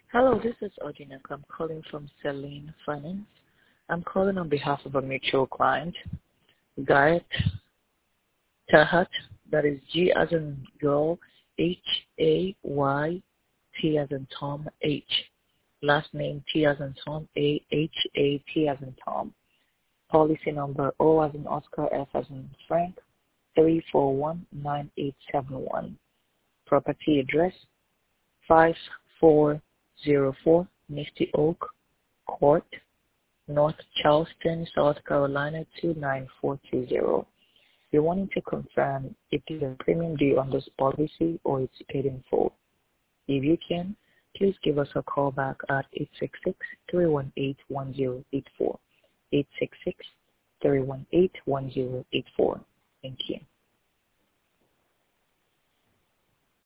Hello, this is Odinak. I'm calling from Celine Finance. I'm calling on behalf of a mutual client, Gayat Tahat, that is G as in girl, Hayt as in Tom, H. Last name T as in Tom, Hat as in Tom. Policy number O as in Oscar, F as in Frank, 3419871. Property address 5404 Misty Oak Court, North Charleston, South Carolina 29420. You're wanting to confirm if there's a premium due on this policy or it's paid in full. If you can, please give us a call back at 866-318-1084. 866-318-1084. Thank you.